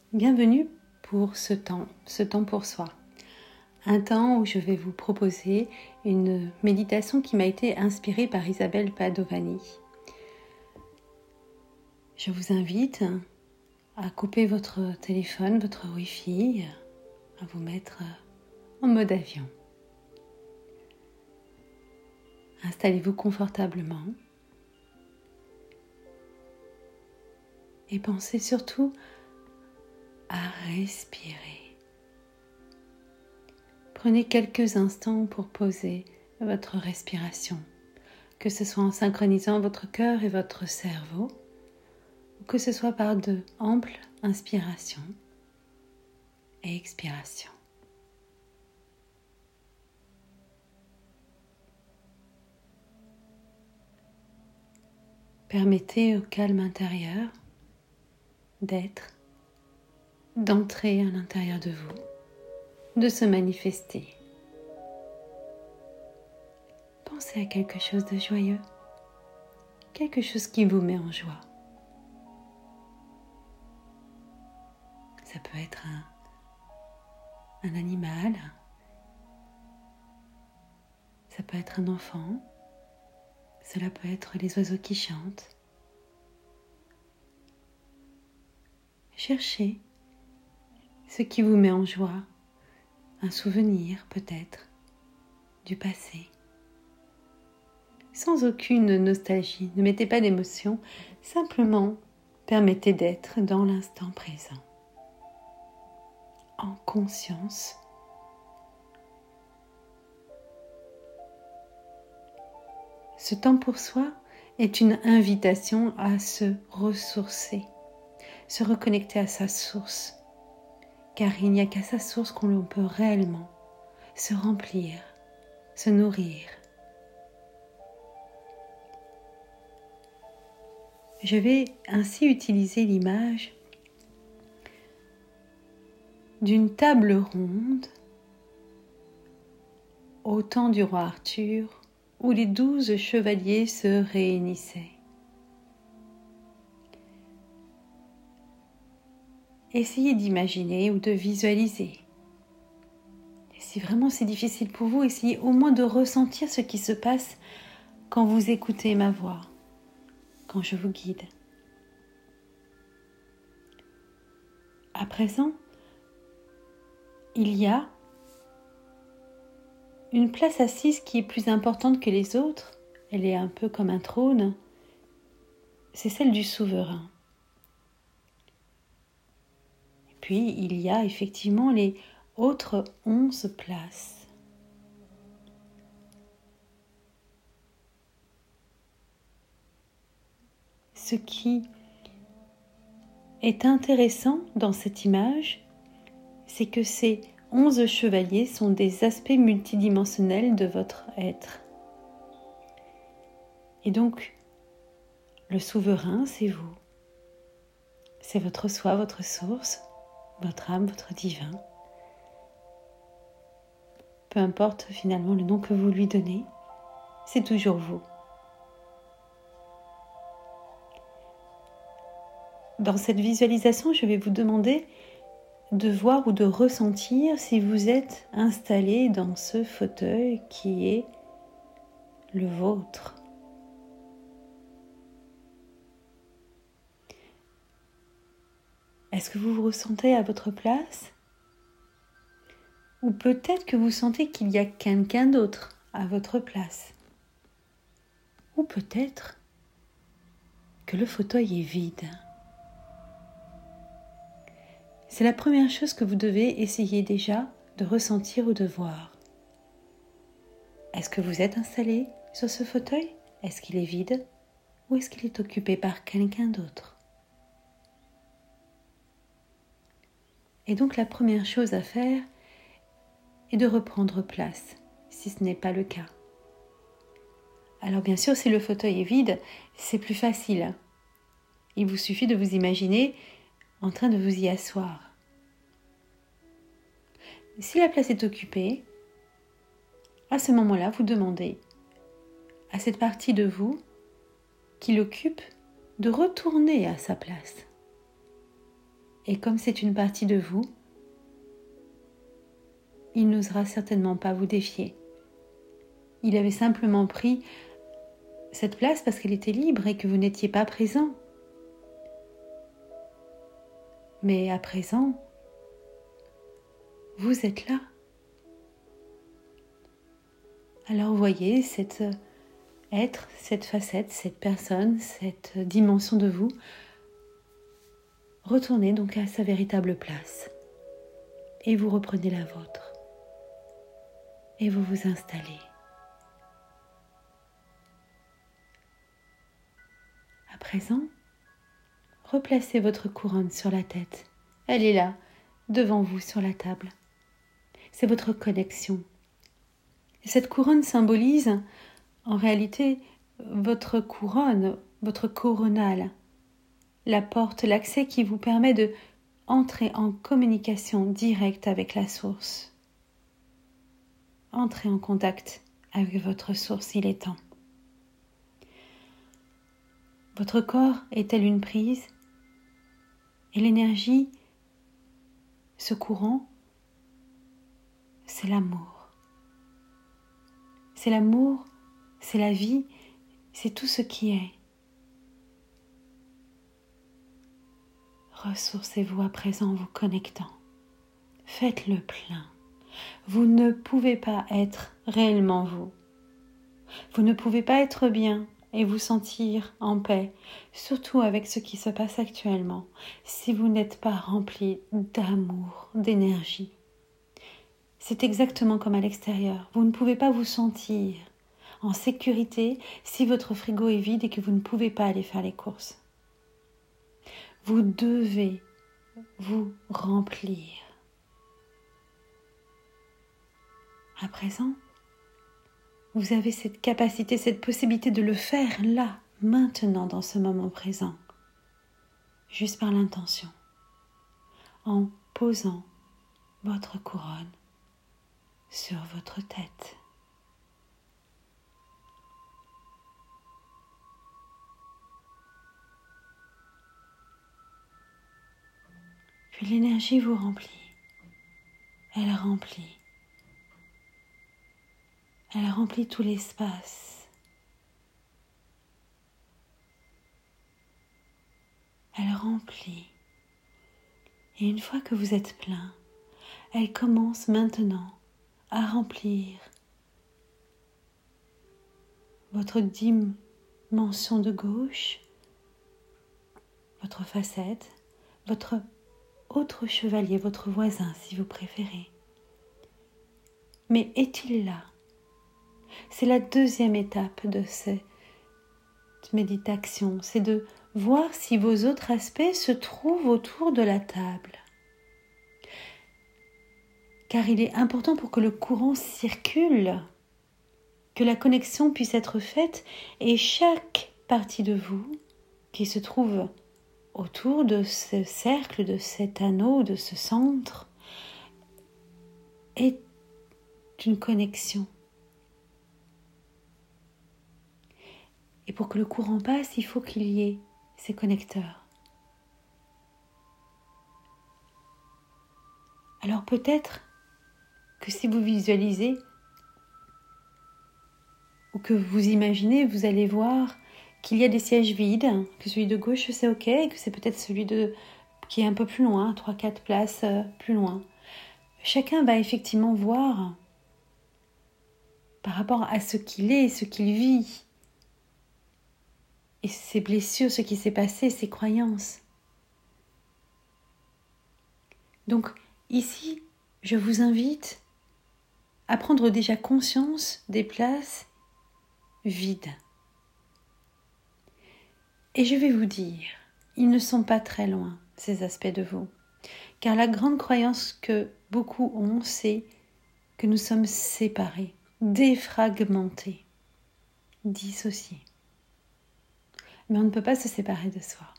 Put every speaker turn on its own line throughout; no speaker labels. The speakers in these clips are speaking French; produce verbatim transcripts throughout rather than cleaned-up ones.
Bienvenue pour ce temps, ce temps pour soi. Un temps où je vais vous proposer une méditation qui m'a été inspirée par Isabelle Padovani. Je vous invite à couper votre téléphone, votre Wi-Fi, à vous mettre en mode avion. Installez-vous confortablement et pensez surtout à respirer. Prenez quelques instants pour poser votre respiration, que ce soit en synchronisant votre cœur et votre cerveau, ou que ce soit par de amples inspirations et expirations. Permettez au calme intérieur d'être, d'entrer à l'intérieur de vous, de se manifester. Pensez à quelque chose de joyeux, quelque chose qui vous met en joie. Ça peut être un, un animal, ça peut être un enfant, cela peut être les oiseaux qui chantent. Cherchez ce qui vous met en joie, un souvenir peut-être du passé. Sans aucune nostalgie, ne mettez pas d'émotion, simplement permettez d'être dans l'instant présent, en conscience. Ce temps pour soi est une invitation à se ressourcer, se reconnecter à sa source, car il n'y a qu'à sa source qu'on peut réellement se remplir, se nourrir. Je vais ainsi utiliser l'image d'une table ronde au temps du roi Arthur, où les douze chevaliers se réunissaient. Essayez d'imaginer ou de visualiser. Et si vraiment c'est difficile pour vous, essayez au moins de ressentir ce qui se passe quand vous écoutez ma voix, quand je vous guide. À présent, il y a une place assise qui est plus importante que les autres. Elle est un peu comme un trône. C'est celle du souverain. Puis, il y a effectivement les autres onze places. Ce qui est intéressant dans cette image, c'est que ces onze chevaliers sont des aspects multidimensionnels de votre être. Et donc, le souverain, c'est vous. C'est votre soi, votre source, votre âme, votre divin. Peu importe finalement le nom que vous lui donnez, c'est toujours vous. Dans cette visualisation, je vais vous demander de voir ou de ressentir si vous êtes installé dans ce fauteuil qui est le vôtre. Est-ce que vous vous ressentez à votre place? Ou peut-être que vous sentez qu'il y a quelqu'un d'autre à votre place. Ou peut-être que le fauteuil est vide. C'est la première chose que vous devez essayer déjà de ressentir ou de voir. Est-ce que vous êtes installé sur ce fauteuil? Est-ce qu'il est vide? Ou est-ce qu'il est occupé par quelqu'un d'autre? Et donc la première chose à faire est de reprendre place, si ce n'est pas le cas. Alors bien sûr, si le fauteuil est vide, c'est plus facile. Il vous suffit de vous imaginer en train de vous y asseoir. Si la place est occupée, à ce moment-là, vous demandez à cette partie de vous qui l'occupe de retourner à sa place. Et comme c'est une partie de vous, il n'osera certainement pas vous défier. Il avait simplement pris cette place parce qu'elle était libre et que vous n'étiez pas présent. Mais à présent, vous êtes là. Alors voyez cet être, cette facette, cette personne, cette dimension de vous, retournez donc à sa véritable place et vous reprenez la vôtre et vous vous installez. À présent, replacez votre couronne sur la tête. Elle est là, devant vous sur la table. C'est votre connexion. Et cette couronne symbolise en réalité votre couronne, votre coronale, la porte, l'accès qui vous permet de entrer en communication directe avec la source. Entrez en contact avec votre source, il est temps. Votre corps est tel une prise et l'énergie, ce courant, c'est l'amour. C'est l'amour, c'est la vie, c'est tout ce qui est. Ressourcez-vous à présent en vous connectant. Faites le plein. Vous ne pouvez pas être réellement vous. Vous ne pouvez pas être bien et vous sentir en paix, surtout avec ce qui se passe actuellement, si vous n'êtes pas rempli d'amour, d'énergie. C'est exactement comme à l'extérieur. Vous ne pouvez pas vous sentir en sécurité si votre frigo est vide et que vous ne pouvez pas aller faire les courses. Vous devez vous remplir. À présent, vous avez cette capacité, cette possibilité de le faire là, maintenant, dans ce moment présent, juste par l'intention, en posant votre couronne sur votre tête. Puis l'énergie vous remplit, elle remplit, elle remplit tout l'espace. Elle remplit. Et une fois que vous êtes plein, elle commence maintenant à remplir votre dimension de gauche, votre facette, votre autre chevalier, votre voisin si vous préférez. Mais est-il là? C'est la deuxième étape de cette méditation, c'est de voir si vos autres aspects se trouvent autour de la table. Car il est important pour que le courant circule, que la connexion puisse être faite et chaque partie de vous qui se trouve autour de ce cercle, de cet anneau, de ce centre, est une connexion. Et pour que le courant passe, il faut qu'il y ait ces connecteurs. Alors peut-être que si vous visualisez ou que vous imaginez, vous allez voir qu'il y a des sièges vides, que celui de gauche c'est ok, et que c'est peut-être celui de qui est un peu plus loin, trois quatre places plus loin. Chacun va effectivement voir par rapport à ce qu'il est, ce qu'il vit, et ses blessures, ce qui s'est passé, ses croyances. Donc ici, je vous invite à prendre déjà conscience des places vides. Et je vais vous dire, ils ne sont pas très loin, ces aspects de vous. Car la grande croyance que beaucoup ont, c'est que nous sommes séparés, défragmentés, dissociés. Mais on ne peut pas se séparer de soi.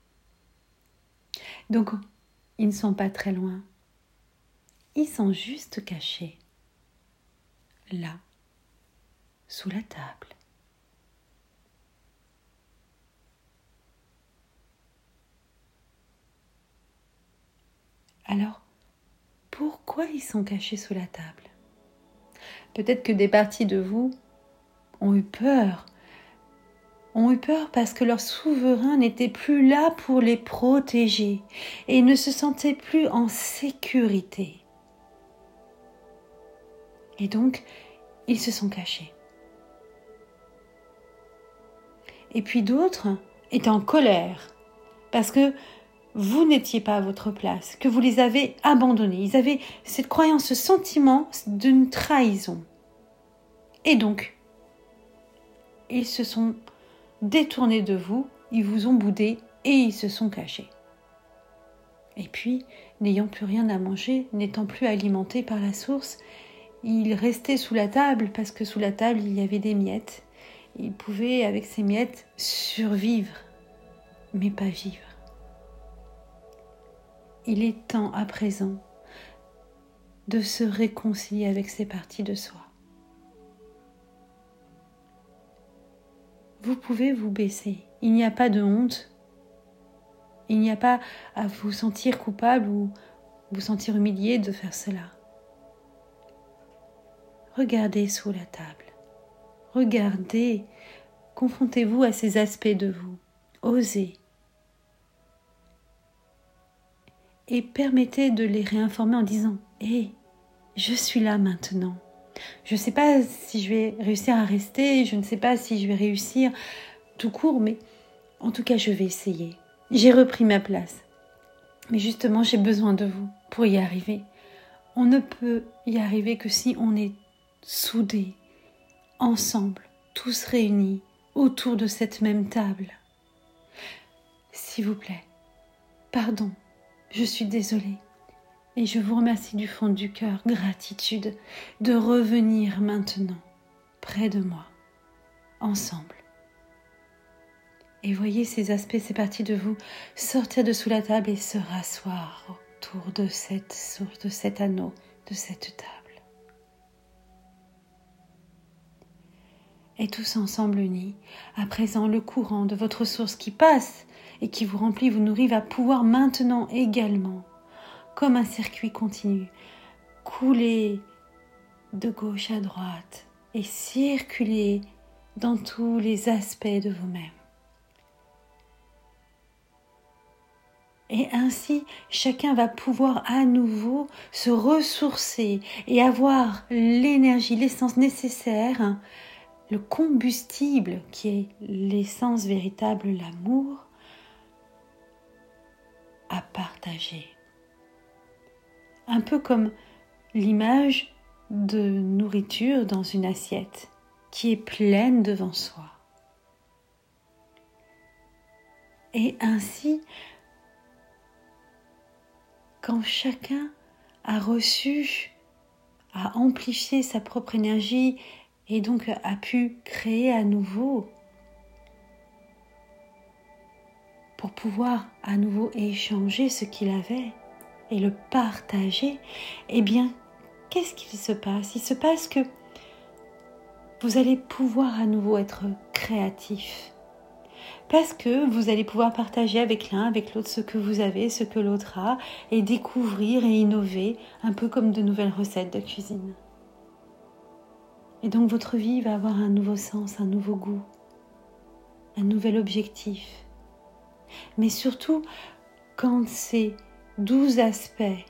Donc, ils ne sont pas très loin. Ils sont juste cachés, là, sous la table. Alors, pourquoi ils sont cachés sous la table? Peut-être que des parties de vous ont eu peur, ont eu peur parce que leur souverain n'était plus là pour les protéger et ne se sentaient plus en sécurité. Et donc, ils se sont cachés. Et puis d'autres étaient en colère parce que vous n'étiez pas à votre place, que vous les avez abandonnés. Ils avaient cette croyance, ce sentiment d'une trahison. Et donc, ils se sont détournés de vous, ils vous ont boudé et ils se sont cachés. Et puis, n'ayant plus rien à manger, n'étant plus alimentés par la source, ils restaient sous la table parce que sous la table, il y avait des miettes. Ils pouvaient, avec ces miettes, survivre, mais pas vivre. Il est temps à présent de se réconcilier avec ces parties de soi. Vous pouvez vous baisser. Il n'y a pas de honte. Il n'y a pas à vous sentir coupable ou vous sentir humilié de faire cela. Regardez sous la table. Regardez. Confrontez-vous à ces aspects de vous. Osez. Et permettez de les réinformer en disant « Hé, je suis là maintenant. Je ne sais pas si je vais réussir à rester, je ne sais pas si je vais réussir tout court, mais en tout cas, je vais essayer. J'ai repris ma place. Mais justement, j'ai besoin de vous pour y arriver. On ne peut y arriver que si on est soudés, ensemble, tous réunis, autour de cette même table. S'il vous plaît, pardon. Je suis désolée et je vous remercie du fond du cœur, gratitude, de revenir maintenant près de moi, ensemble. Et voyez ces aspects, ces parties de vous sortir de sous la table et se rasseoir autour de cette source, de cet anneau, de cette table. Et tous ensemble unis, à présent le courant de votre source qui passe et qui vous remplit, vous nourrit, va pouvoir maintenant également, comme un circuit continu, couler de gauche à droite et circuler dans tous les aspects de vous-même. Et ainsi, chacun va pouvoir à nouveau se ressourcer et avoir l'énergie, l'essence nécessaire, le combustible qui est l'essence véritable, l'amour, à partager. Un peu comme l'image de nourriture dans une assiette qui est pleine devant soi. Et ainsi, quand chacun a reçu, a amplifié sa propre énergie et donc a pu créer à nouveau pour pouvoir à nouveau échanger ce qu'il avait et le partager, eh bien, qu'est-ce qu'il se passe? Il se passe que vous allez pouvoir à nouveau être créatif. Parce que vous allez pouvoir partager avec l'un, avec l'autre, ce que vous avez, ce que l'autre a, et découvrir et innover, un peu comme de nouvelles recettes de cuisine. Et donc votre vie va avoir un nouveau sens, un nouveau goût, un nouvel objectif. Mais surtout, quand ces douze aspects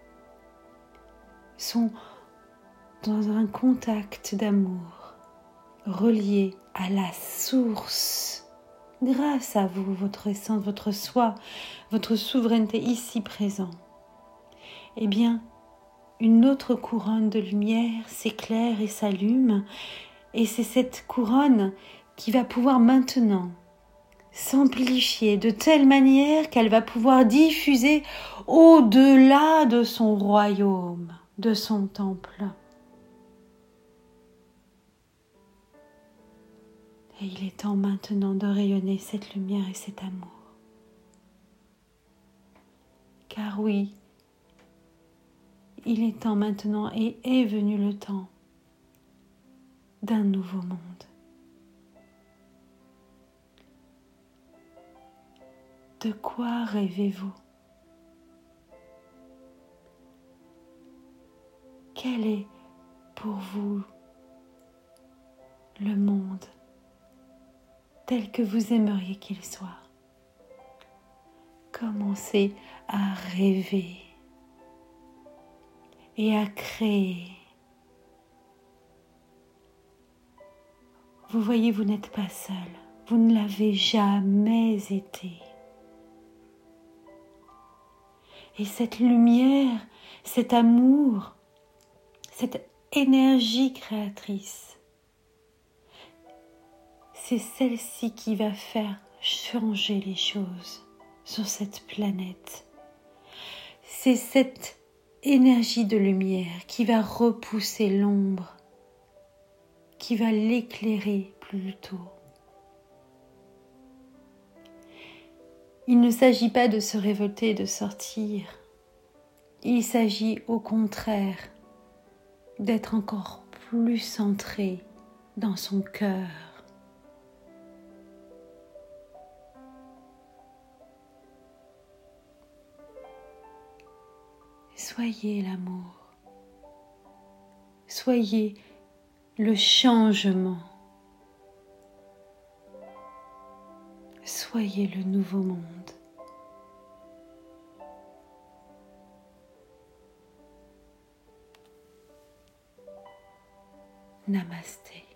sont dans un contact d'amour, reliés à la source, grâce à vous, votre essence, votre soi, votre souveraineté ici présent, eh bien, une autre couronne de lumière s'éclaire et s'allume, et c'est cette couronne qui va pouvoir maintenant s'amplifier de telle manière qu'elle va pouvoir diffuser au-delà de son royaume, de son temple. Et il est temps maintenant de rayonner cette lumière et cet amour. Car oui, il est temps maintenant et est venu le temps d'un nouveau monde. De quoi rêvez-vous? Quel est pour vous le monde tel que vous aimeriez qu'il soit? Commencez à rêver et à créer. Vous voyez, vous n'êtes pas seul. Vous ne l'avez jamais été. Et cette lumière, cet amour, cette énergie créatrice, c'est celle-ci qui va faire changer les choses sur cette planète. C'est cette énergie de lumière qui va repousser l'ombre, qui va l'éclairer plus tôt. Il ne s'agit pas de se révolter et de sortir. Il s'agit au contraire d'être encore plus centré dans son cœur. Soyez l'amour. Soyez le changement. Soyez le nouveau monde. Namasté.